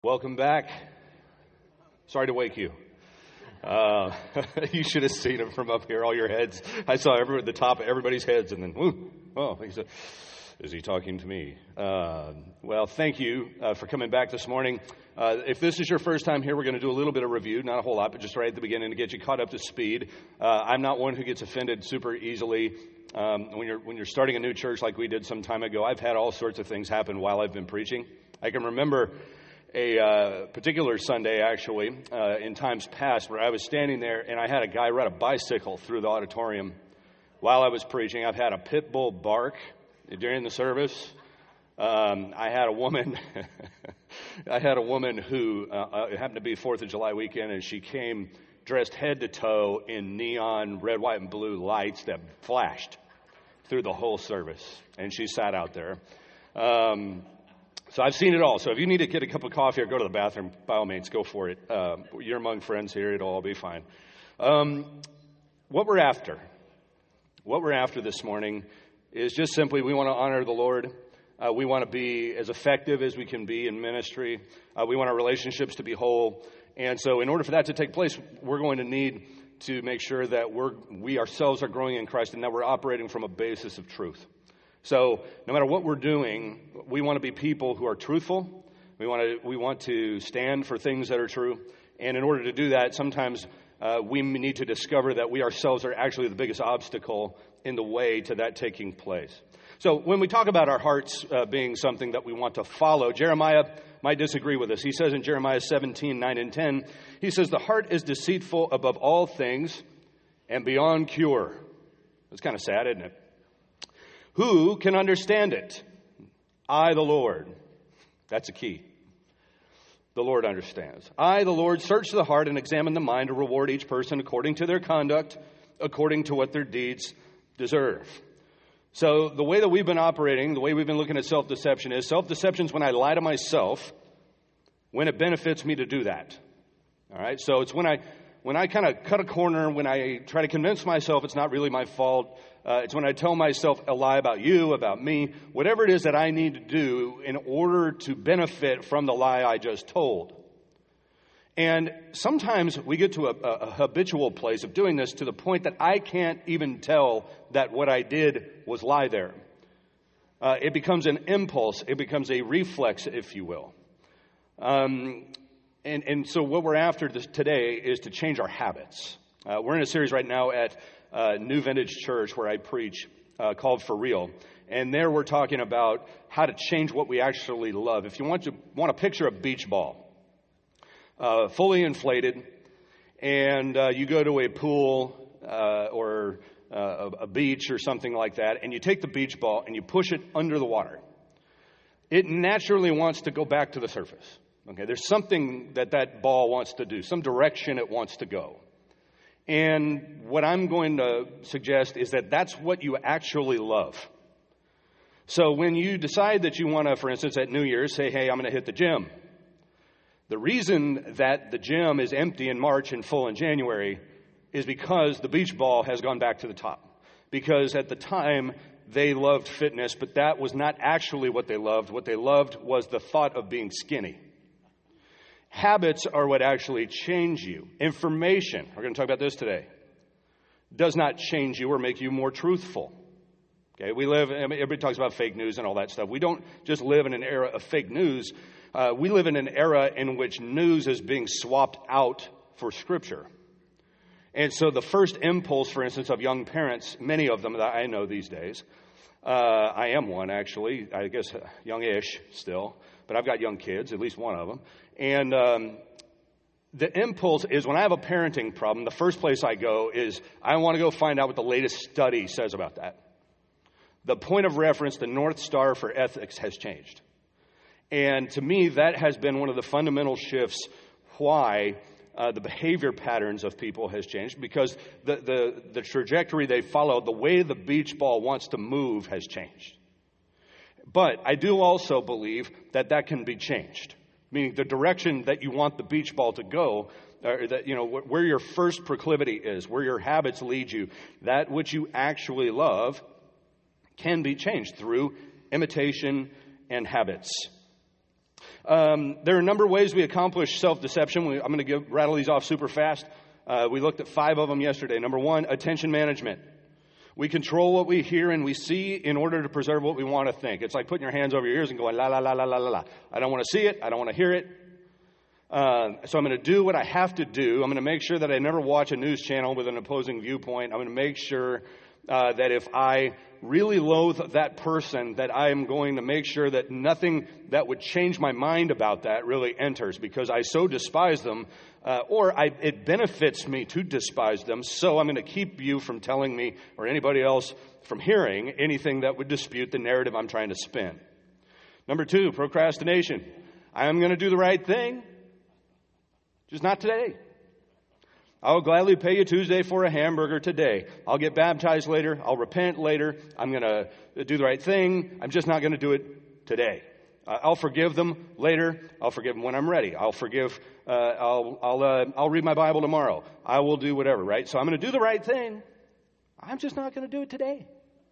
Welcome back. Sorry to wake you. You should have seen it from up here, all your heads. I saw the top of everybody's heads, and then, he said, is he talking to me? Well, thank you for coming back this morning. If this is your first time here, we're going to do a little bit of review, not a whole lot, but just right at the beginning to get you caught up to speed. I'm not one who gets offended super easily. When you're starting a new church like we did some time ago, I've had all sorts of things happen while I've been preaching. I can remember a particular Sunday, actually, in times past, where I was standing there and I had a guy ride a bicycle through the auditorium while I was preaching. I've had a pit bull bark during the service. I had a woman who it happened to be 4th of July weekend, and she came dressed head to toe in neon red, white, and blue lights that flashed through the whole service, and she sat out there. So I've seen it all. So if you need to get a cup of coffee or go to the bathroom, by all means, go for it. You're among friends here. It'll all be fine. What we're after this morning is just simply we want to honor the Lord. We want to be as effective as we can be in ministry. We want our relationships to be whole. And so in order for that to take place, we're going to need to make sure that we ourselves are growing in Christ and that we're operating from a basis of truth. So no matter what we're doing, we want to be people who are truthful. We want to stand for things that are true. And in order to do that, sometimes we need to discover that we ourselves are actually the biggest obstacle in the way to that taking place. So when we talk about our hearts being something that we want to follow, Jeremiah might disagree with us. He says in Jeremiah 17:9 and 10, he says, "The heart is deceitful above all things and beyond cure." That's kind of sad, isn't it? "Who can understand it? I, the Lord." That's a key. The Lord understands. "I, the Lord, search the heart and examine the mind to reward each person according to their conduct, according to what their deeds deserve." So the way that we've been operating, the way we've been looking at self-deception is when I lie to myself when it benefits me to do that. All right? So it's when I kind of cut a corner, when I try to convince myself it's not really my fault. It's when I tell myself a lie about you, about me, whatever it is that I need to do in order to benefit from the lie I just told. And sometimes we get to a habitual place of doing this to the point that I can't even tell that what I did was lie there. It becomes an impulse. It becomes a reflex, if you will. And so what we're after today is to change our habits. We're in a series right now at New Vintage Church where I preach called For Real. And there we're talking about how to change what we actually love. If you want to picture a beach ball, fully inflated, and you go to a pool or a beach or something like that, and you take the beach ball and you push it under the water. It naturally wants to go back to the surface. Okay, there's something that ball wants to do, some direction it wants to go. And what I'm going to suggest is that that's what you actually love. So when you decide that you want to, for instance, at New Year's, say, hey, I'm going to hit the gym. The reason that the gym is empty in March and full in January is because the beach ball has gone back to the top. Because at the time, they loved fitness, but that was not actually what they loved. What they loved was the thought of being skinny. Habits are what actually change you. Information, we're going to talk about this today, does not change you or make you more truthful. Okay, everybody talks about fake news and all that stuff. We don't just live in an era of fake news. We live in an era in which news is being swapped out for Scripture. And so the first impulse, for instance, of young parents, many of them that I know these days, I am one actually, I guess youngish still, but I've got young kids, at least one of them. And the impulse is when I have a parenting problem, the first place I go is I want to go find out what the latest study says about that. The point of reference, the North Star for ethics, has changed. And to me, that has been one of the fundamental shifts why the behavior patterns of people has changed, because the trajectory they follow, the way the beach ball wants to move has changed. But I do also believe that can be changed, meaning the direction that you want the beach ball to go, or that, where your first proclivity is, where your habits lead you, that which you actually love can be changed through imitation and habits. There are a number of ways we accomplish self-deception. I'm going to rattle these off super fast. We looked at 5 of them yesterday. Number 1, attention management. We control what we hear and we see in order to preserve what we want to think. It's like putting your hands over your ears and going, la, la, la, la, la, la, la. I don't want to see it. I don't want to hear it. So I'm going to do what I have to do. I'm going to make sure that I never watch a news channel with an opposing viewpoint. I'm going to make sure that if I really loathe that person, that I am going to make sure that nothing that would change my mind about that really enters, because I so despise them, it benefits me to despise them. So I'm going to keep you from telling me or anybody else from hearing anything that would dispute the narrative I'm trying to spin. Number 2, procrastination. I'm going to do the right thing, just not today. I'll gladly pay you Tuesday for a hamburger today. I'll get baptized later. I'll repent later. I'm going to do the right thing. I'm just not going to do it today. I'll forgive them later. I'll forgive them when I'm ready. I'll forgive. I'll read my Bible tomorrow. I will do whatever. Right. So I'm going to do the right thing. I'm just not going to do it today.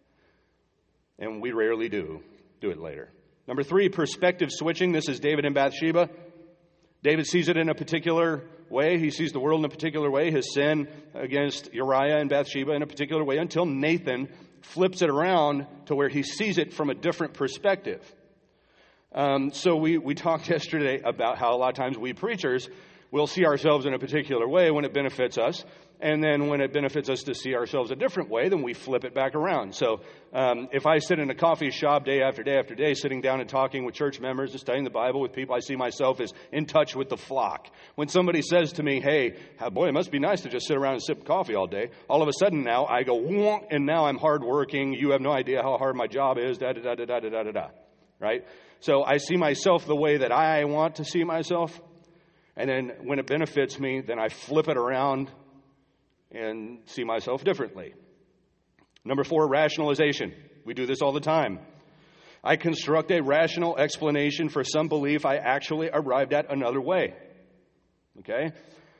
And we rarely do it later. Number 3, perspective switching. This is David and Bathsheba. David sees it in a particular way. He sees the world in a particular way, his sin against Uriah and Bathsheba in a particular way, until Nathan flips it around to where he sees it from a different perspective. So we talked yesterday about how a lot of times we preachers will see ourselves in a particular way when it benefits us, and then when it benefits us to see ourselves a different way, then we flip it back around. So if I sit in a coffee shop day after day after day, sitting down and talking with church members and studying the Bible with people, I see myself as in touch with the flock. When somebody says to me, hey, boy, it must be nice to just sit around and sip coffee all day, all of a sudden now I go, wonk, and now I'm hardworking. You have no idea how hard my job is, da-da-da-da-da-da-da-da, right? So I see myself the way that I want to see myself, and then when it benefits me, then I flip it around and see myself differently. Number 4, rationalization. We do this all the time. I construct a rational explanation for some belief I actually arrived at another way. Okay?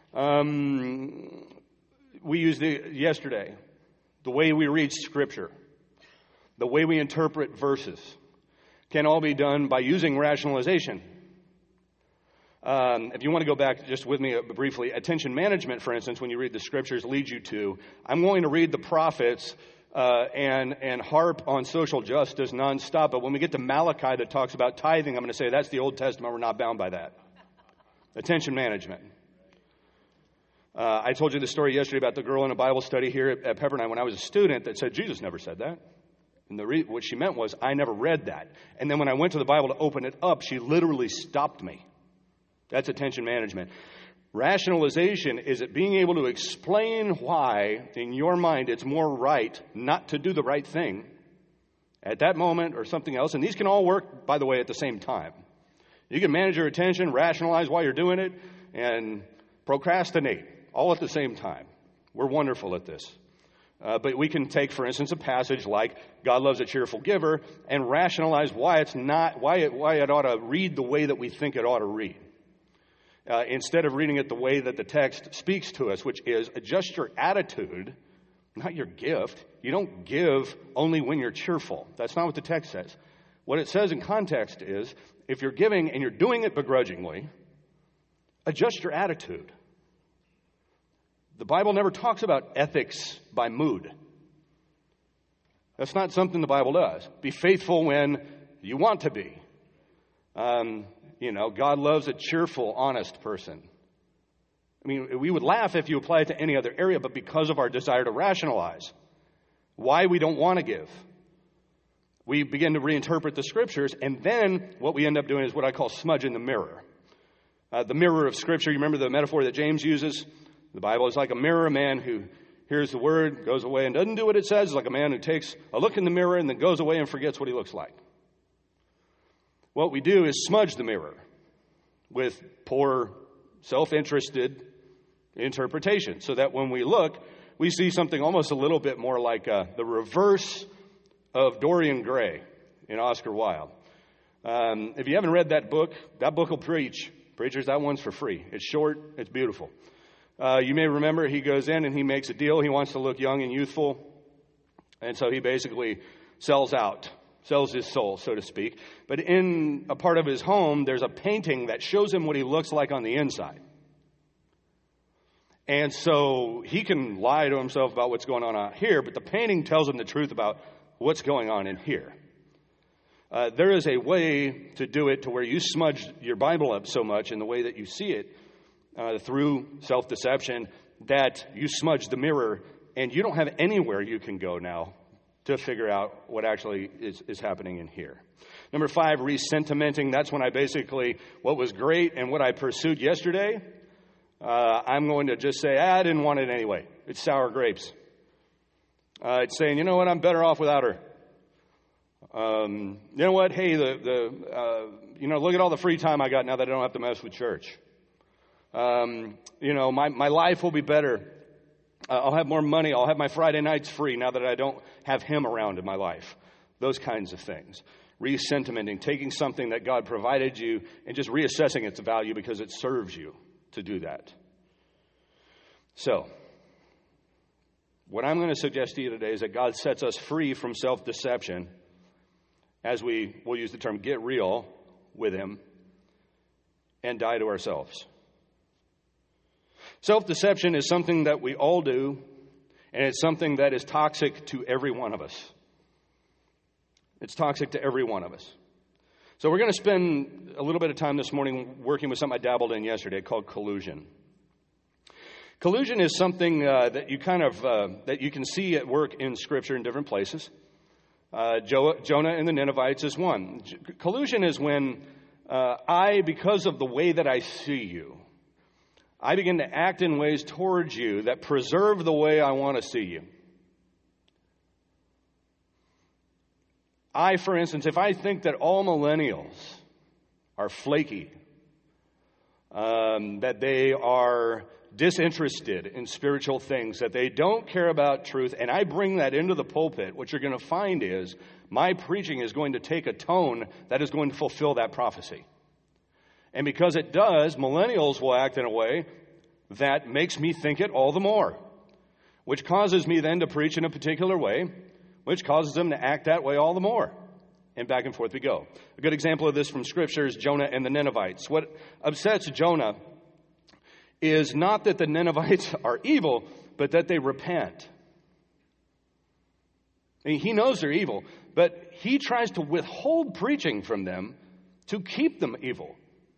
We used yesterday, the way we read Scripture, the way we interpret verses, can all be done by using rationalization. If you want to go back just with me briefly, attention management, for instance, when you read the Scriptures, leads you to, I'm going to read the prophets and harp on social justice nonstop. But when we get to Malachi that talks about tithing, I'm going to say that's the Old Testament. We're not bound by that. Attention management. I told you the story yesterday about the girl in a Bible study here at Pepperdine when I was a student that said Jesus never said that. And what she meant was, I never read that. And then when I went to the Bible to open it up, she literally stopped me. That's attention management. Rationalization is it being able to explain why, in your mind, it's more right not to do the right thing at that moment or something else. And these can all work, by the way, at the same time. You can manage your attention, rationalize why you're doing it, and procrastinate all at the same time. We're wonderful at this. But we can take, for instance, a passage like God loves a cheerful giver and rationalize why it ought to read the way that we think it ought to read. Instead of reading it the way that the text speaks to us, which is adjust your attitude, not your gift. You don't give only when you're cheerful. That's not what the text says. What it says in context is, if you're giving and you're doing it begrudgingly, adjust your attitude. The Bible never talks about ethics by mood. That's not something the Bible does. Be faithful when you want to be. God loves a cheerful, honest person. I mean, we would laugh if you apply it to any other area, but because of our desire to rationalize why we don't want to give, we begin to reinterpret the Scriptures, and then what we end up doing is what I call smudging the mirror. The mirror of Scripture, you remember the metaphor that James uses? The Bible is like a mirror. A man who hears the word, goes away and doesn't do what it says, is like a man who takes a look in the mirror and then goes away and forgets what he looks like. What we do is smudge the mirror with poor, self-interested interpretation so that when we look, we see something almost a little bit more like the reverse of Dorian Gray in Oscar Wilde. If you haven't read that book will preach. Preachers, that one's for free. It's short. It's beautiful. You may remember he goes in and he makes a deal. He wants to look young and youthful. And so he basically sells out sells his soul, so to speak. But in a part of his home, there's a painting that shows him what he looks like on the inside. And so he can lie to himself about what's going on out here, but the painting tells him the truth about what's going on in here. There is a way to do it to where you smudge your Bible up so much in the way that you see it through self-deception that you smudge the mirror and you don't have anywhere you can go now to figure out what actually is happening in here. Number 5, resentimenting. That's when I basically, what was great and what I pursued yesterday, I'm going to just say, I didn't want it anyway. It's sour grapes. It's saying, you know what, I'm better off without her. You know what, hey, look at all the free time I got now that I don't have to mess with church. My life will be better. I'll have more money. I'll have my Friday nights free now that I don't have him around in my life. Those kinds of things. Resentimenting, taking something that God provided you and just reassessing its value because it serves you to do that. So, what I'm going to suggest to you today is that God sets us free from self-deception as we'll use the term, get real with him and die to ourselves. Self-deception is something that we all do, and it's something that is toxic to every one of us. It's toxic to every one of us. So we're going to spend a little bit of time this morning working with something I dabbled in yesterday called collusion. Collusion is something that you can see at work in Scripture in different places. Jonah and the Ninevites is one. Collusion is when because of the way that I see you, I begin to act in ways towards you that preserve the way I want to see you. For instance, if I think that all millennials are flaky, that they are disinterested in spiritual things, that they don't care about truth, and I bring that into the pulpit, what you're going to find is my preaching is going to take a tone that is going to fulfill that prophecy. And because it does, millennials will act in a way that makes me think it all the more, which causes me then to preach in a particular way, which causes them to act that way all the more. And back and forth we go. A good example of this from Scripture is Jonah and the Ninevites. What upsets Jonah is not that the Ninevites are evil, but that they repent. I mean, he knows they're evil, but he tries to withhold preaching from them to keep them evil.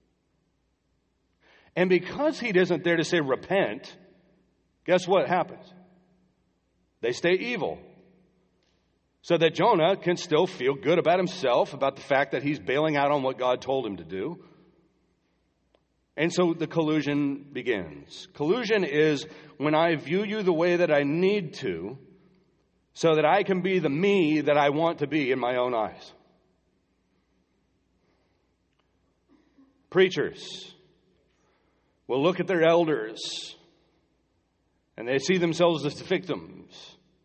And because he isn't there to say repent, guess what happens? They stay evil. So that Jonah can still feel good about himself, about the fact that he's bailing out on what God told him to do. And so the collusion begins. Collusion is when I view you the way that I need to, so that I can be the me that I want to be in my own eyes. Preachers will look at their elders and they see themselves as the victims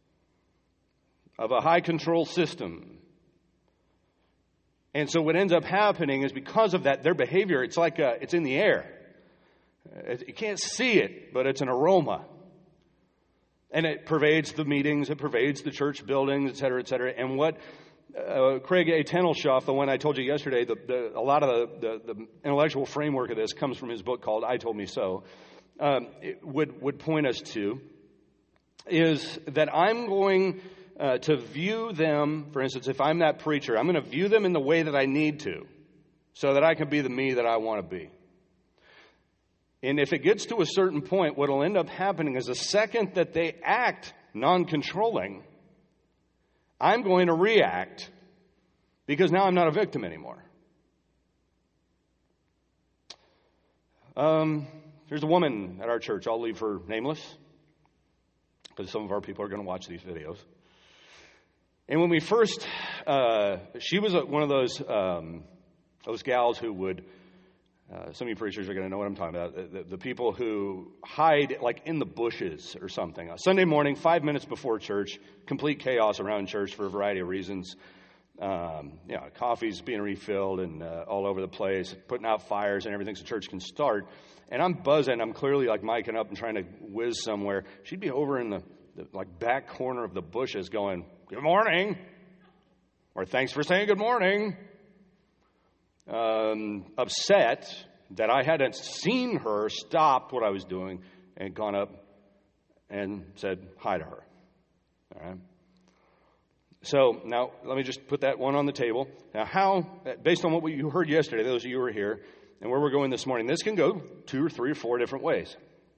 of a high control system. And so what ends up happening is because of that, their behavior, it's like it's in the air. You can't see it, but it's an aroma. And it pervades the meetings, it pervades the church buildings, et cetera, et cetera. And what Craig A. Tenelshoff, the one I told you yesterday, a lot of the intellectual framework of this comes from his book called I Told Me So, it would point us to, is that I'm going to view them, for instance, if I'm that preacher, I'm going to view them in the way that I need to, so that I can be the me that I want to be. And if it gets to a certain point, what will end up happening is the second that they act non-controlling, I'm going to react because now I'm not a victim anymore. There's a woman at our church. I'll leave her nameless because some of our people are going to watch these videos. And when we first, she was one of those gals who would, some of you preachers are going to know what I'm talking about, the people who hide like in the bushes or something. Sunday morning, 5 minutes before church, complete chaos around church for a variety of reasons. Coffee's being refilled and all over the place, putting out fires and everything so church can start. And I'm buzzing. I'm clearly like miking up and trying to whiz somewhere. She'd be over in the back corner of the bushes going, "Good morning. or thanks for saying good morning, upset that I hadn't seen her, stopped what I was doing, and gone up and said hi to her. All right? So now let me just put that one on the table. Now how, based on what you heard yesterday, those of you who were here, and where we're going this morning, this can go 2 or 3 or 4 different ways.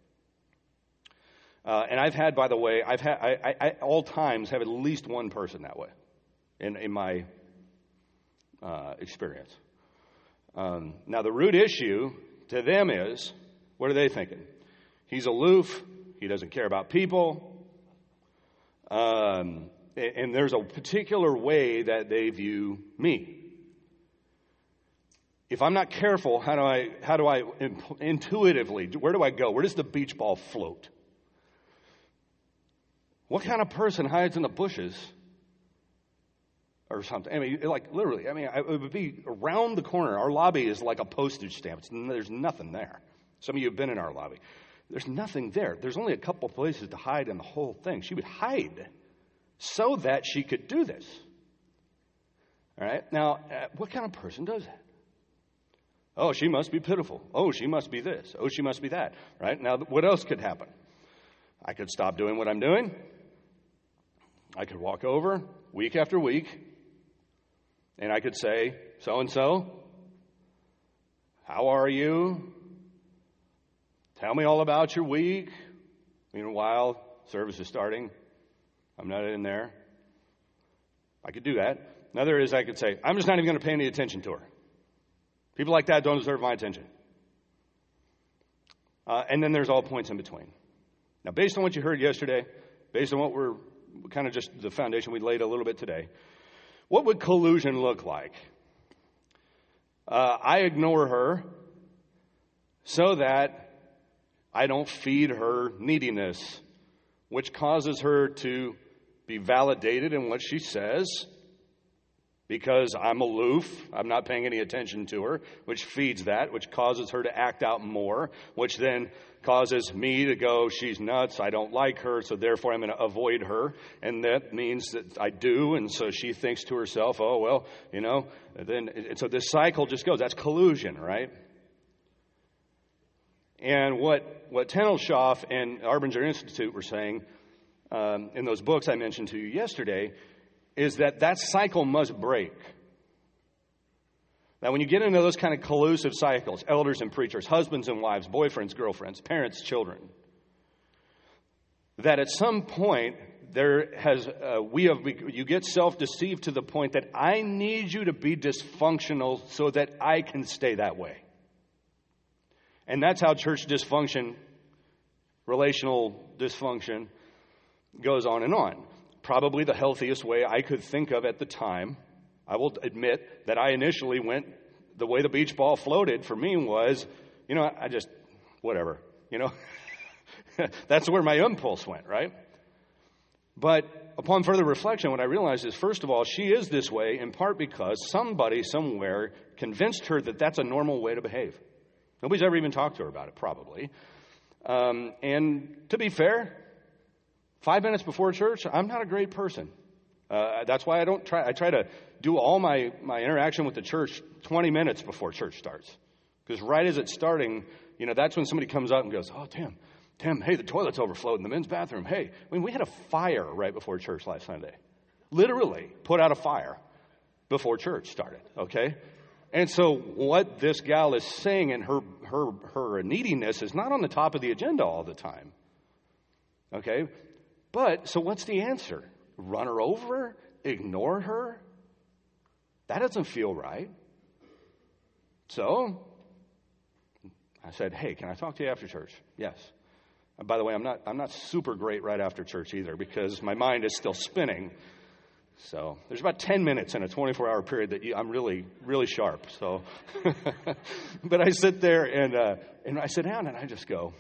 And I've had, by the way, I all times have at least one person that way in my experience. Now the root issue to them is, what are they thinking? He's aloof. He doesn't care about people. And there's a particular way that they view me. If I'm not careful, how do I intuitively, where do I go? Where does the beach ball float? What kind of person hides in the bushes or something? I mean, like literally, it would be around the corner. Our lobby is like a postage stamp. There's nothing there. Some of you have been in our lobby. There's nothing there. There's only a couple places to hide in the whole thing. She would hide so that she could do this. All right? Now, what kind of person does that? Oh, she must be pitiful. Oh, she must be this. Oh, she must be that. Right? Now, what else could happen? I could stop doing what I'm doing. I could walk over week after week, and I could say, so-and-so, how are you? Tell me all about your week. Meanwhile, service is starting. I'm not in there. I could do that. Another is I could say, I'm just not even going to pay any attention to her. People like that don't deserve my attention. And then there's all points in between. Now, based on what you heard yesterday, based on what we're kind of just the foundation we laid a little bit today, what would collusion look like? I ignore her so that I don't feed her neediness, which causes her to be validated in what she says because I'm aloof. I'm not paying any attention to her, which feeds that, which causes her to act out more, which then causes me to go, she's nuts, I don't like her, so therefore I'm going to avoid her. And that means that I do, and so she thinks to herself, oh, well, and so this cycle just goes. That's collusion, right? And what Tenelshoff and Arbinger Institute were saying in those books I mentioned to you yesterday is that cycle must break. Now, when you get into those kind of collusive cycles, elders and preachers, husbands and wives, boyfriends, girlfriends, parents, children, that at some point you get self-deceived to the point that I need you to be dysfunctional so that I can stay that way. And that's how church dysfunction, relational dysfunction, goes on and on. Probably the healthiest way I could think of at the time. I will admit that I initially went, the way the beach ball floated for me was, I just, whatever, That's where my impulse went, right? But upon further reflection, what I realized is, first of all, she is this way in part because somebody somewhere convinced her that that's a normal way to behave. Nobody's ever even talked to her about it, probably. And to be fair, 5 minutes before church, I'm not a great person. That's why I try to do all my interaction with the church 20 minutes before church starts. Because right as it's starting, that's when somebody comes up and goes, oh, Tim, hey, the toilet's overflowed in the men's bathroom. Hey, we had a fire right before church last Sunday. Literally put out a fire before church started, okay? And so what this gal is saying in her neediness is not on the top of the agenda all the time, okay? But, so what's the answer? Run her over? Ignore her? That doesn't feel right. So I said, hey, can I talk to you after church? Yes. And by the way, I'm not super great right after church either because my mind is still spinning. So there's about 10 minutes in a 24-hour period that I'm really, really sharp. So, but I sit there and I sit down and I just go,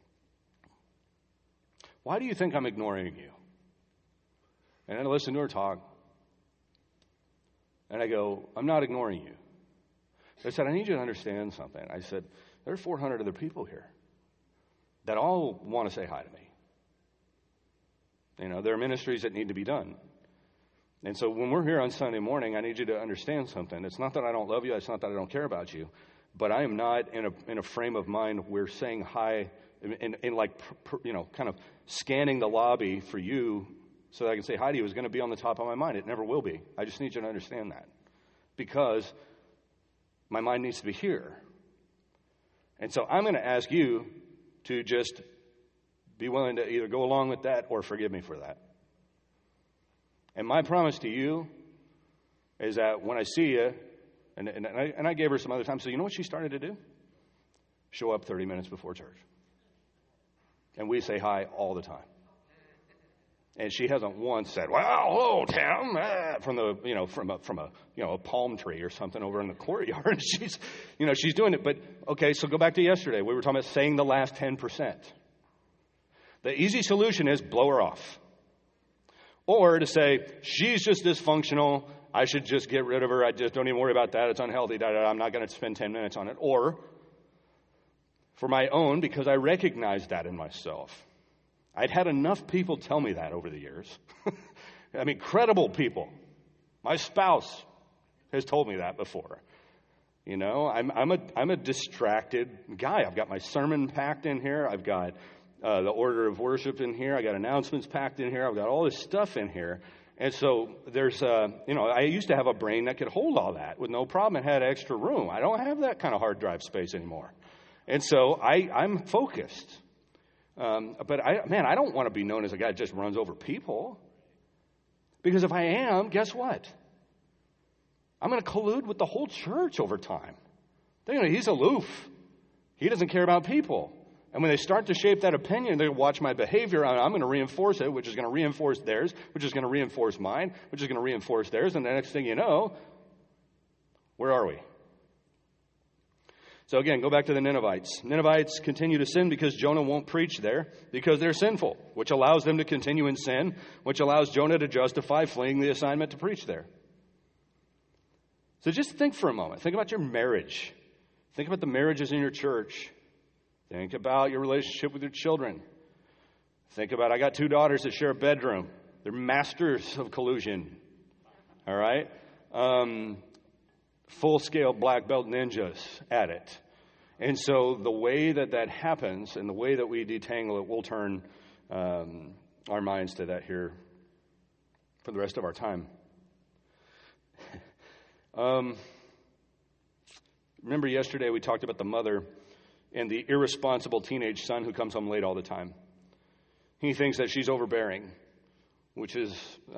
why do you think I'm ignoring you? And I listen to her talk. And I go, I'm not ignoring you. I said, I need you to understand something. I said, there are 400 other people here that all want to say hi to me. There are ministries that need to be done. And so when we're here on Sunday morning, I need you to understand something. It's not that I don't love you. It's not that I don't care about you. But I am not in a frame of mind where saying hi in like, kind of scanning the lobby for you so that I can say hi to you is going to be on the top of my mind. It never will be. I just need you to understand that. Because my mind needs to be here. And so I'm going to ask you to just be willing to either go along with that or forgive me for that. And my promise to you is that when I see you, and I gave her some other time, so you know what she started to do? Show up 30 minutes before church. And we say hi all the time. And she hasn't once said, "Well, hello, Tim," from a palm tree or something over in the courtyard. She's doing it. But okay, so go back to yesterday. We were talking about saying the last 10%. The easy solution is blow her off. Or to say, she's just dysfunctional, I should just get rid of her, I just don't even worry about that, it's unhealthy, I'm not going to spend 10 minutes on it. Or, for my own, because I recognize that in myself. I'd had enough people tell me that over the years. I mean, credible people. My spouse has told me that before. I'm a distracted guy. I've got my sermon packed in here, I've got the order of worship in here. I got announcements packed in here. I've got all this stuff in here. And so there's, I used to have a brain that could hold all that with no problem. It had extra room. I don't have that kind of hard drive space anymore. And so I'm focused. But I don't want to be known as a guy that just runs over people. Because if I am, guess what? I'm going to collude with the whole church over time. He's aloof. He doesn't care about people. And when they start to shape that opinion, they watch my behavior. I'm going to reinforce it, which is going to reinforce theirs, which is going to reinforce mine, which is going to reinforce theirs. And the next thing you know, where are we? So again, go back to the Ninevites. Ninevites continue to sin because Jonah won't preach there, because they're sinful, which allows them to continue in sin, which allows Jonah to justify fleeing the assignment to preach there. So just think for a moment. Think about your marriage. Think about the marriages in your church. Think about your relationship with your children. Think about, I got 2 daughters that share a bedroom. They're masters of collusion. All right? Full-scale black belt ninjas at it. And so the way that happens and the way that we detangle it, we'll turn our minds to that here for the rest of our time. Remember yesterday we talked about the mother and the irresponsible teenage son who comes home late all the time. He thinks that she's overbearing, which is,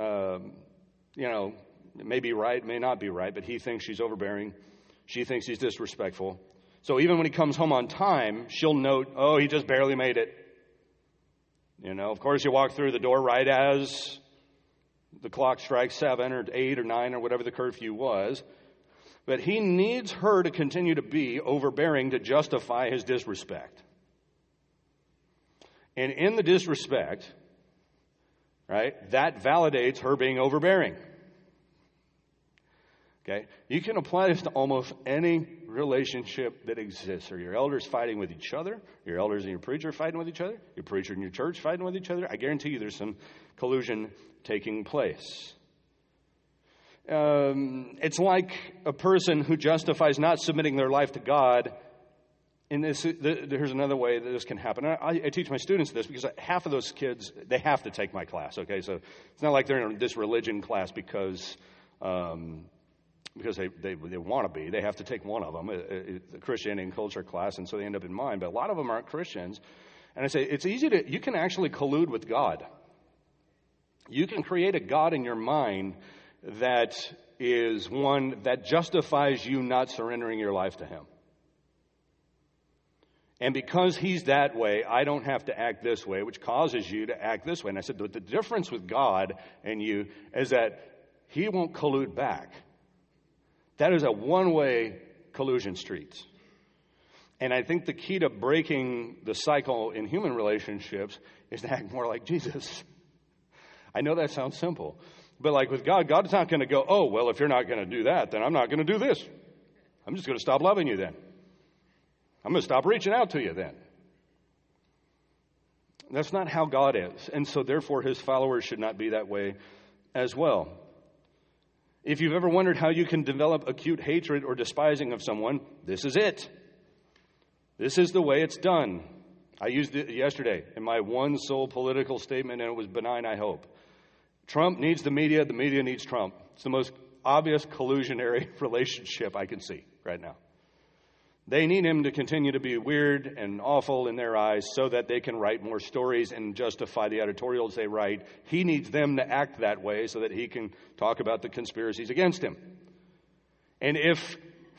may be right, may not be right, but he thinks she's overbearing. She thinks he's disrespectful. So even when he comes home on time, she'll note, oh, he just barely made it. Of course, you walk through the door right as the clock strikes 7 or 8 or 9 or whatever the curfew was. But he needs her to continue to be overbearing to justify his disrespect. And in the disrespect, right, that validates her being overbearing. Okay? You can apply this to almost any relationship that exists. Are your elders fighting with each other? Your elders and your preacher fighting with each other? Your preacher and your church fighting with each other? I guarantee you there's some collusion taking place. It's like a person who justifies not submitting their life to God. And here's another way that this can happen. I teach my students this because half of those kids, they have to take my class. Okay, so it's not like they're in this religion class because they want to be. They have to take one of them, the Christianity and culture class, and so they end up in mine. But a lot of them aren't Christians. And I say it's easy you can actually collude with God. You can create a God in your mind that is one that justifies you not surrendering your life to Him. And because He's that way, I don't have to act this way, which causes you to act this way. And I said, the difference with God and you is that He won't collude back. That is a one-way collusion street. And I think the key to breaking the cycle in human relationships is to act more like Jesus. I know that sounds simple. But like with God, God's not going to go, oh, well, if you're not going to do that, then I'm not going to do this. I'm just going to stop loving you then. I'm going to stop reaching out to you then. That's not how God is. And so therefore his followers should not be that way as well. If you've ever wondered how you can develop acute hatred or despising of someone, this is it. This is the way it's done. I used it yesterday in my one sole political statement, and it was benign, I hope. Trump needs the media needs Trump. It's the most obvious collusionary relationship I can see right now. They need him to continue to be weird and awful in their eyes so that they can write more stories and justify the editorials they write. He needs them to act that way so that he can talk about the conspiracies against him. And if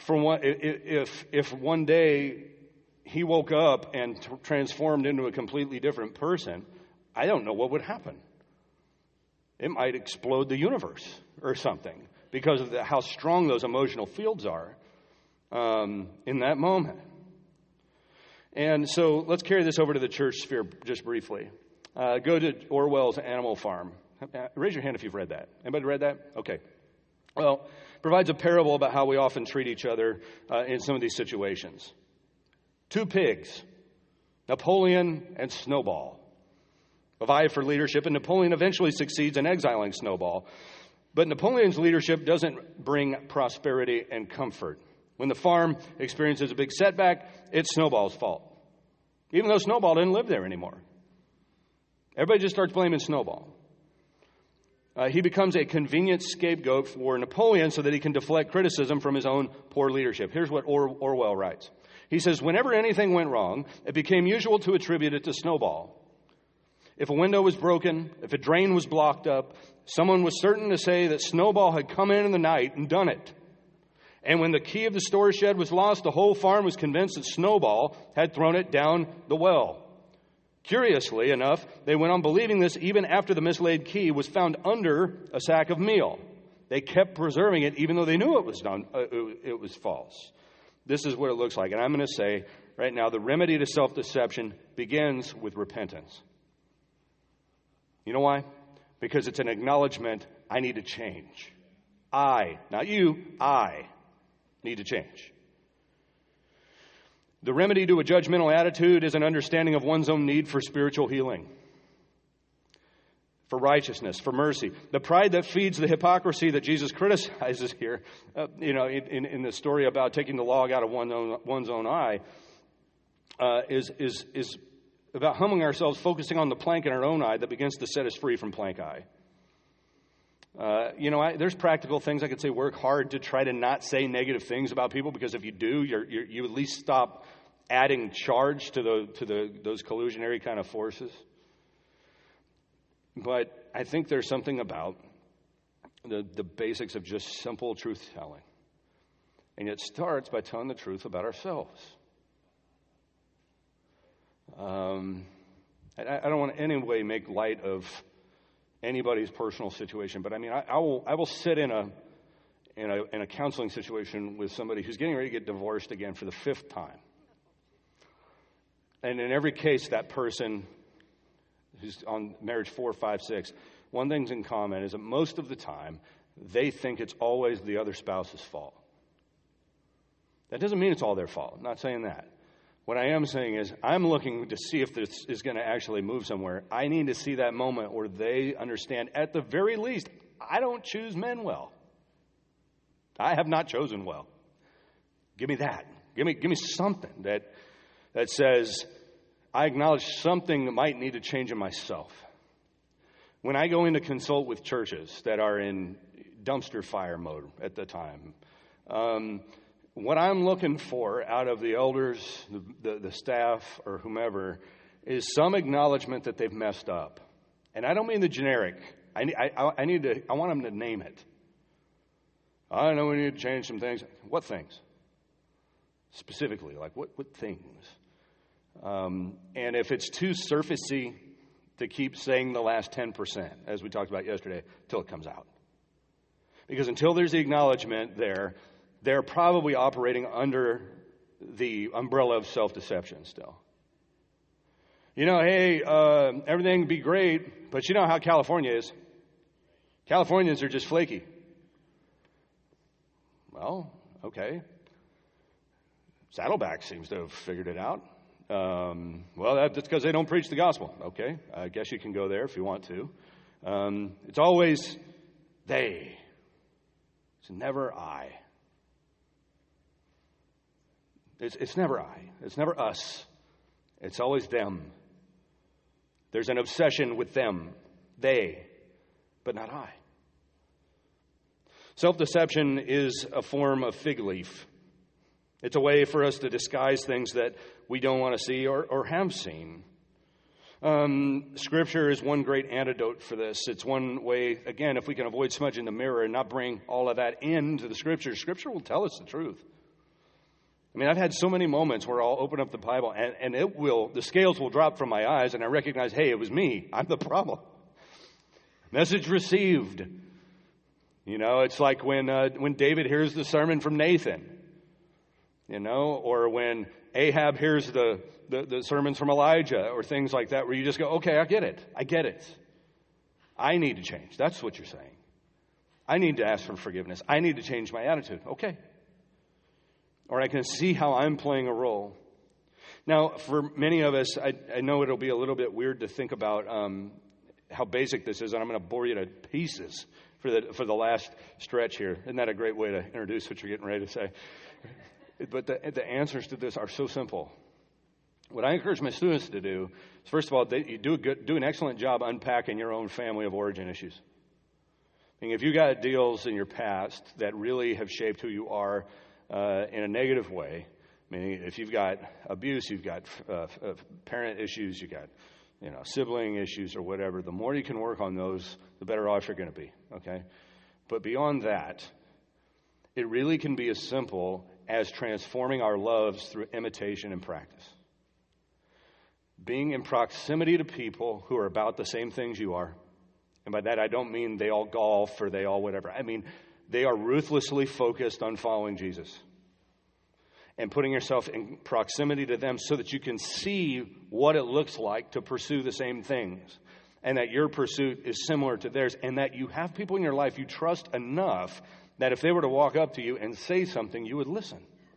one day he woke up and transformed into a completely different person, I don't know what would happen. It might explode the universe or something because of how strong those emotional fields are in that moment. And so let's carry this over to the church sphere just briefly. Go to Orwell's Animal Farm. Raise your hand if you've read that. Anybody read that? Okay. Well, provides a parable about how we often treat each other in some of these situations. Two pigs, Napoleon and Snowball, vie for leadership, and Napoleon eventually succeeds in exiling Snowball. But Napoleon's leadership doesn't bring prosperity and comfort. When the farm experiences a big setback, it's Snowball's fault, even though Snowball didn't live there anymore. Everybody just starts blaming Snowball. He becomes a convenient scapegoat for Napoleon so that he can deflect criticism from his own poor leadership. Here's what Orwell writes. He says, whenever anything went wrong, it became usual to attribute it to Snowball. If a window was broken, if a drain was blocked up, someone was certain to say that Snowball had come in the night and done it. And when the key of the storage shed was lost, the whole farm was convinced that Snowball had thrown it down the well. Curiously enough, they went on believing this even after the mislaid key was found under a sack of meal. They kept preserving it even though they knew it was false. This is what it looks like. And I'm going to say right now, the remedy to self-deception begins with repentance. You know why? Because it's an acknowledgement, I need to change. I, not you, I need to change. The remedy to a judgmental attitude is an understanding of one's own need for spiritual healing, for righteousness, for mercy. The pride that feeds the hypocrisy that Jesus criticizes here, in the story about taking the log out of one's own eye, is about humbling ourselves, focusing on the plank in our own eye that begins to set us free from plank eye. There's practical things I could say. Work hard to try to not say negative things about people, because if you do, you at least stop adding charge to those collusionary kind of forces. But I think there's something about the basics of just simple truth telling, and it starts by telling the truth about ourselves. I don't want to in any way make light of anybody's personal situation, but I mean, I will sit in a counseling situation with somebody who's getting ready to get divorced again for the 5th time. And in every case, that person who's on marriage 4, 5, 6, one thing's in common is that most of the time, they think it's always the other spouse's fault. That doesn't mean it's all their fault. I'm not saying that. What I am saying is I'm looking to see if this is going to actually move somewhere. I need to see that moment where they understand, at the very least, I don't choose men well. I have not chosen well. Give me that. Give me something that says I acknowledge something that might need to change in myself. When I go in to consult with churches that are in dumpster fire mode at the time, what I'm looking for out of the elders, the staff, or whomever, is some acknowledgement that they've messed up. And I don't mean the generic. I want them to name it. I know we need to change some things. What things? Specifically, like what things? And if it's too surfacey to keep saying the last 10%, as we talked about yesterday, till it comes out. Because until there's the acknowledgement there, they're probably operating under the umbrella of self-deception still. Hey, everything would be great, but you know how California is. Californians are just flaky. Well, okay. Saddleback seems to have figured it out. That's because they don't preach the gospel. Okay, I guess you can go there if you want to. It's always they. It's never I. It's never I. It's never us. It's always them. There's an obsession with them, they, but not I. Self-deception is a form of fig leaf. It's a way for us to disguise things that we don't want to see or have seen. Scripture is one great antidote for this. It's one way, again, if we can avoid smudging the mirror and not bring all of that into the Scripture, Scripture will tell us the truth. I mean, I've had so many moments where I'll open up the Bible and the scales will drop from my eyes and I recognize, hey, it was me. I'm the problem. Message received. You know, it's like when David hears the sermon from Nathan, you know, or when Ahab hears the sermons from Elijah or things like that, where you just go, okay, I get it. I need to change. That's what you're saying. I need to ask for forgiveness. I need to change my attitude. Okay. Or I can see how I'm playing a role. Now, for many of us, I know it'll be a little bit weird to think about how basic this is, and I'm going to bore you to pieces for the last stretch here. Isn't that a great way to introduce what you're getting ready to say? But the answers to this are so simple. What I encourage my students to do is, first of all, you do an excellent job unpacking your own family of origin issues. I mean, if you got deals in your past that really have shaped who you are in a negative way, meaning if you've got abuse, you've got parent issues, you've got sibling issues or whatever, the more you can work on those, the better off you're going to be, okay? But beyond that, it really can be as simple as transforming our loves through imitation and practice. Being in proximity to people who are about the same things you are. And by that, I don't mean they all golf or they all whatever. I mean, they are ruthlessly focused on following Jesus. And putting yourself in proximity to them so that you can see what it looks like to pursue the same things. And that your pursuit is similar to theirs. And that you have people in your life you trust enough that if they were to walk up to you and say something, you would listen.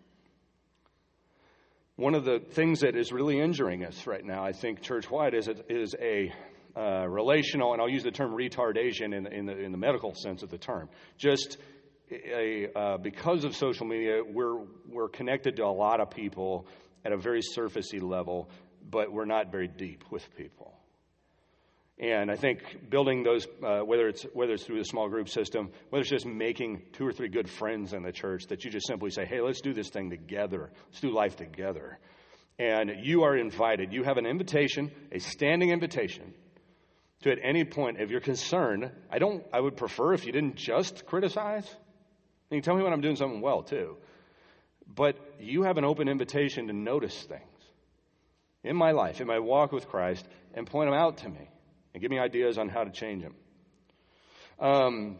One of the things that is really injuring us right now, I think, church-wide, is a relational, and I'll use the term retardation in the medical sense of the term. Just because of social media, we're connected to a lot of people at a very surfacey level, but we're not very deep with people. And I think building those, whether it's through the small group system, whether it's just making 2 or 3 good friends in the church that you just simply say, hey, let's do this thing together. Let's do life together. And you are invited. You have an invitation, a standing invitation, to at any point, if you're concerned, I would prefer if you didn't just criticize. You can tell me when I'm doing something well, too. But you have an open invitation to notice things in my life, in my walk with Christ, and point them out to me. And give me ideas on how to change them.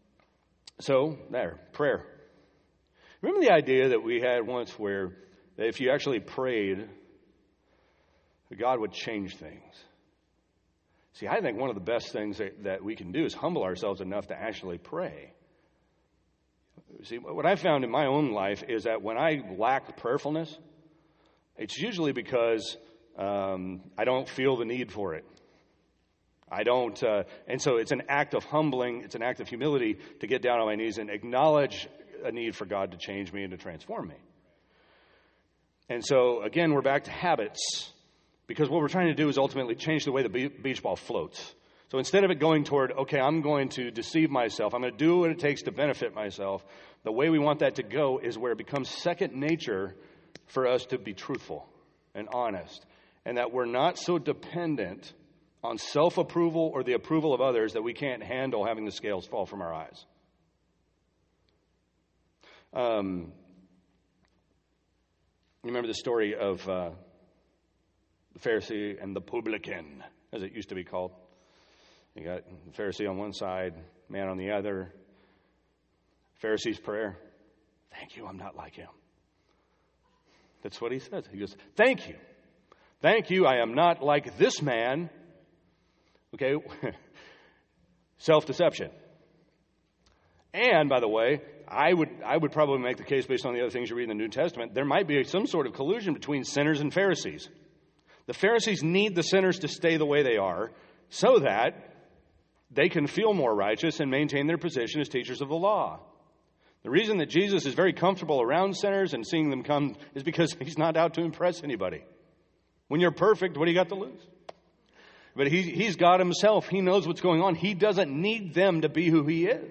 Prayer. Remember the idea that we had once where if you actually prayed, God would change things. See, I think one of the best things that we can do is humble ourselves enough to actually pray. See, what I found in my own life is that when I lack prayerfulness, it's usually because I don't feel the need for it. I don't, and so it's an act of humbling, it's an act of humility to get down on my knees and acknowledge a need for God to change me and to transform me. And so, again, we're back to habits, because what we're trying to do is ultimately change the way the beach ball floats. So instead of it going toward, okay, I'm going to deceive myself, I'm going to do what it takes to benefit myself, the way we want that to go is where it becomes second nature for us to be truthful and honest, and that we're not so dependent on self-approval or the approval of others that we can't handle having the scales fall from our eyes. You remember the story of the Pharisee and the publican, as it used to be called. You got the Pharisee on one side, man on the other. Pharisee's prayer, thank you, I'm not like him. That's what he says. He goes, thank you, I am not like this man. Okay, self-deception. And, by the way, I would probably make the case based on the other things you read in the New Testament, there might be some sort of collusion between sinners and Pharisees. The Pharisees need the sinners to stay the way they are so that they can feel more righteous and maintain their position as teachers of the law. The reason that Jesus is very comfortable around sinners and seeing them come is because he's not out to impress anybody. When you're perfect, what do you got to lose? But he's God himself. He knows what's going on. He doesn't need them to be who he is.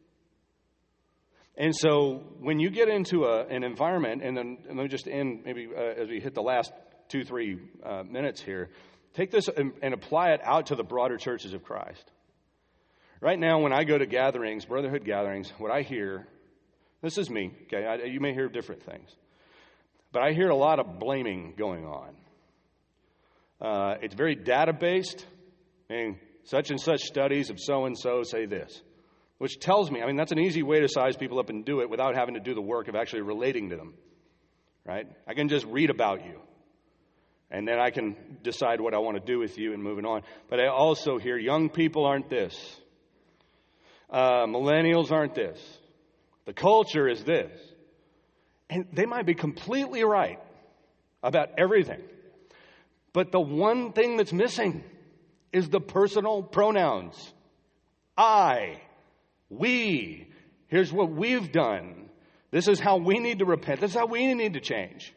And so when you get into an environment, and then let me just end maybe as we hit the last 2-3 minutes here, take this and apply it out to the broader churches of Christ. Right now, when I go to gatherings, brotherhood gatherings, what I hear, this is me, okay? You may hear different things. But I hear a lot of blaming going on. It's very data-based, and such studies of so-and-so say this, which tells me, that's an easy way to size people up and do it without having to do the work of actually relating to them, right? I can just read about you, and then I can decide what I want to do with you and moving on. But I also hear young people aren't this. Millennials aren't this. The culture is this. And they might be completely right about everything. But the one thing that's missing is the personal pronouns. I, we, here's what we've done. This is how we need to repent. This is how we need to change.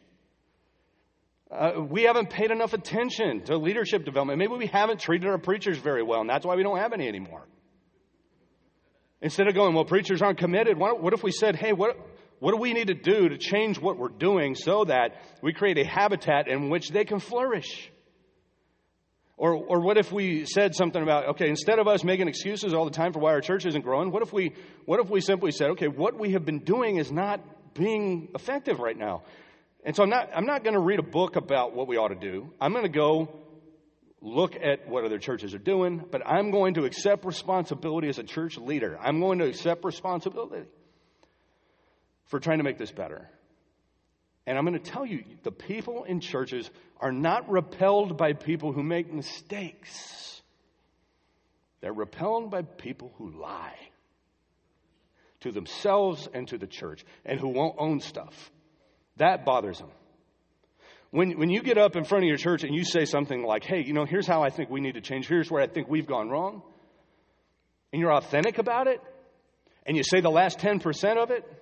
We haven't paid enough attention to leadership development. Maybe we haven't treated our preachers very well, and that's why we don't have any anymore. Instead of going, well, preachers aren't committed, what if we said, hey, what do we need to do to change what we're doing so that we create a habitat in which they can flourish? Or what if we said something about, okay, instead of us making excuses all the time for why our church isn't growing, what if we simply said, okay, what we have been doing is not being effective right now. And so I'm not going to read a book about what we ought to do. I'm going to go look at what other churches are doing, but I'm going to accept responsibility as a church leader. I'm going to accept responsibility for trying to make this better. And I'm going to tell you, the people in churches are not repelled by people who make mistakes. They're repelled by people who lie to themselves and to the church and who won't own stuff. That bothers them. When you get up in front of your church and you say something like, hey, here's how I think we need to change. Here's where I think we've gone wrong. And you're authentic about it. And you say the last 10% of it.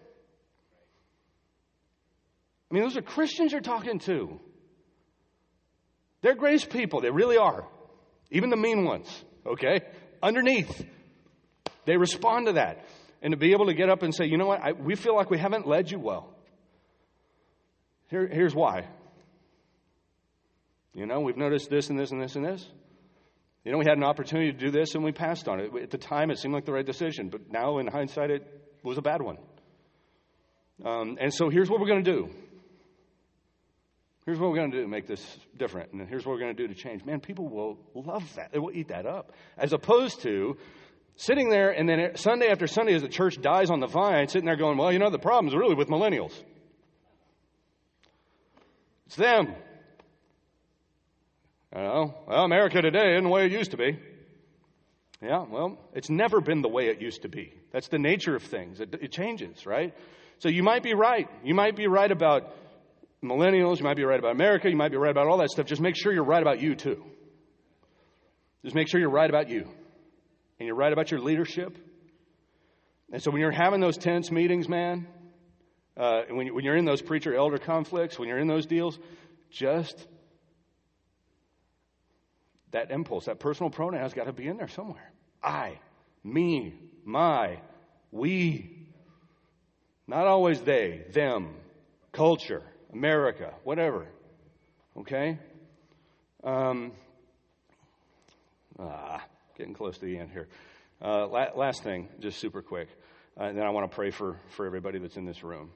Those are Christians you're talking to. They're grace people. They really are. Even the mean ones, okay? Underneath, they respond to that. And to be able to get up and say, you know what, we feel like we haven't led you well. Here's why. We've noticed this and this and this and this. We had an opportunity to do this and we passed on it. At the time, it seemed like the right decision. But now, in hindsight, it was a bad one. And so here's what we're going to do. Here's what we're going to do to make this different. And here's what we're going to do to change. Man, people will love that. They will eat that up. As opposed to sitting there and then Sunday after Sunday as the church dies on the vine, sitting there going, well, the problem is really with millennials. It's them. Well, America today isn't the way it used to be. Yeah, well, it's never been the way it used to be. That's the nature of things. It changes, right? So you might be right. You might be right about millennials. You might be right about America. You might be right about all that stuff. Just make sure you're right about you, too. Just make sure you're right about you. And you're right about your leadership. And so when you're having those tense meetings, man, when you're in those preacher-elder conflicts, when you're in those deals, just that impulse, that personal pronoun has got to be in there somewhere. I, me, my, we. Not always they, them, culture, America, whatever. Okay? Getting close to the end here. Last thing, just super quick. And then I want to pray for everybody that's in this room.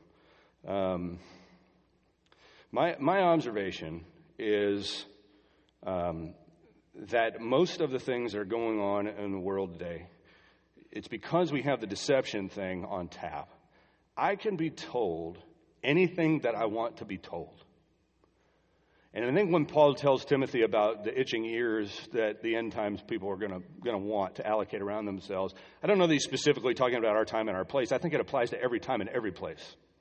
My observation is that most of the things that are going on in the world today, it's because we have the deception thing on tap. I can be told anything that I want to be told. And I think when Paul tells Timothy about the itching ears that the end times people are going to want to allocate around themselves, I don't know that he's specifically talking about our time and our place. I think it applies to every time and every place.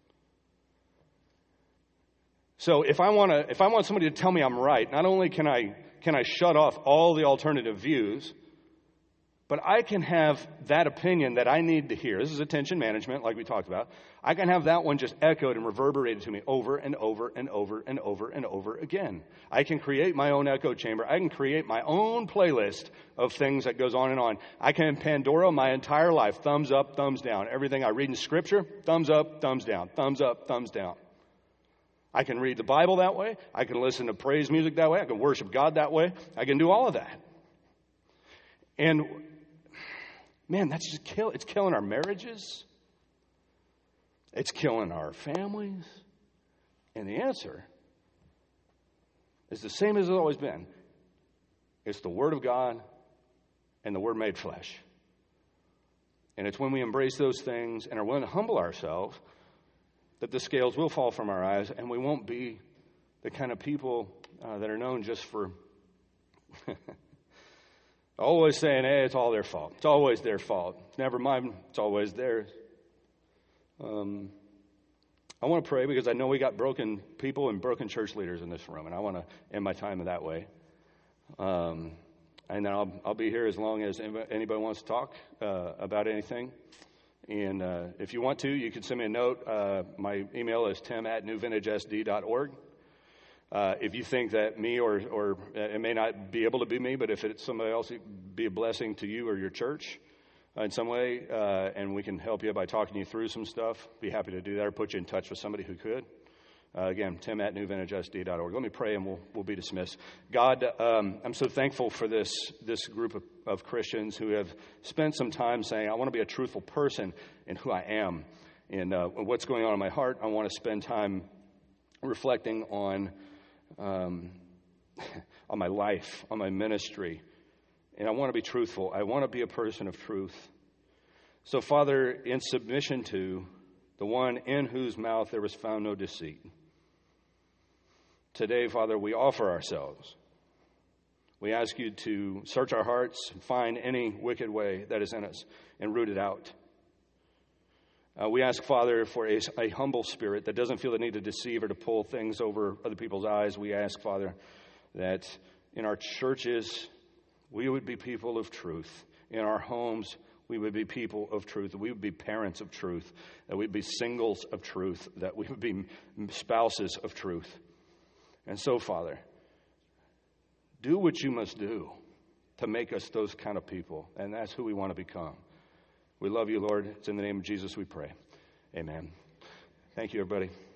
So if I want somebody to tell me I'm right, not only can I shut off all the alternative views, But I can have that opinion that I need to hear. This is attention management, like we talked about. I can have that one just echoed and reverberated to me over and over and over and over and over again. I can create my own echo chamber. I can create my own playlist of things that goes on and on. I can Pandora my entire life. Thumbs up, thumbs down. Everything I read in Scripture, thumbs up, thumbs down. Thumbs up, thumbs down. I can read the Bible that way. I can listen to praise music that way. I can worship God that way. I can do all of that. And man, that's just it's killing our marriages. It's killing our families. And the answer is the same as it's always been. It's the Word of God and the Word made flesh. And it's when we embrace those things and are willing to humble ourselves that the scales will fall from our eyes and we won't be the kind of people that are known just for always saying, hey, it's all their fault. It's always their fault. Never mind, it's always theirs. I want to pray because I know we got broken people and broken church leaders in this room, and I want to end my time in that way. And then I'll be here as long as anybody wants to talk about anything. And if you want to, you can send me a note. My email is tim@newvintagesd.org. If you think that me or it may not be able to be me, but if it's somebody else, it would be a blessing to you or your church in some way, and we can help you by talking you through some stuff, be happy to do that or put you in touch with somebody who could. Again, tim@newvintagesd.org. Let me pray and we'll be dismissed. God, I'm so thankful for this group of Christians who have spent some time saying, I want to be a truthful person in who I am and what's going on in my heart. I want to spend time reflecting on my life, on my ministry. And I want to be truthful. I want to be a person of truth. So, Father, in submission to the one in whose mouth there was found no deceit, today, Father, we offer ourselves. We ask you to search our hearts, find any wicked way that is in us, and root it out. We ask, Father, for a humble spirit that doesn't feel the need to deceive or to pull things over other people's eyes. We ask, Father, that in our churches, we would be people of truth. In our homes, we would be people of truth. That we would be parents of truth. That we'd be singles of truth. That we would be spouses of truth. And so, Father, do what you must do to make us those kind of people. And that's who we want to become. We love you, Lord. It's in the name of Jesus we pray. Amen. Thank you, everybody.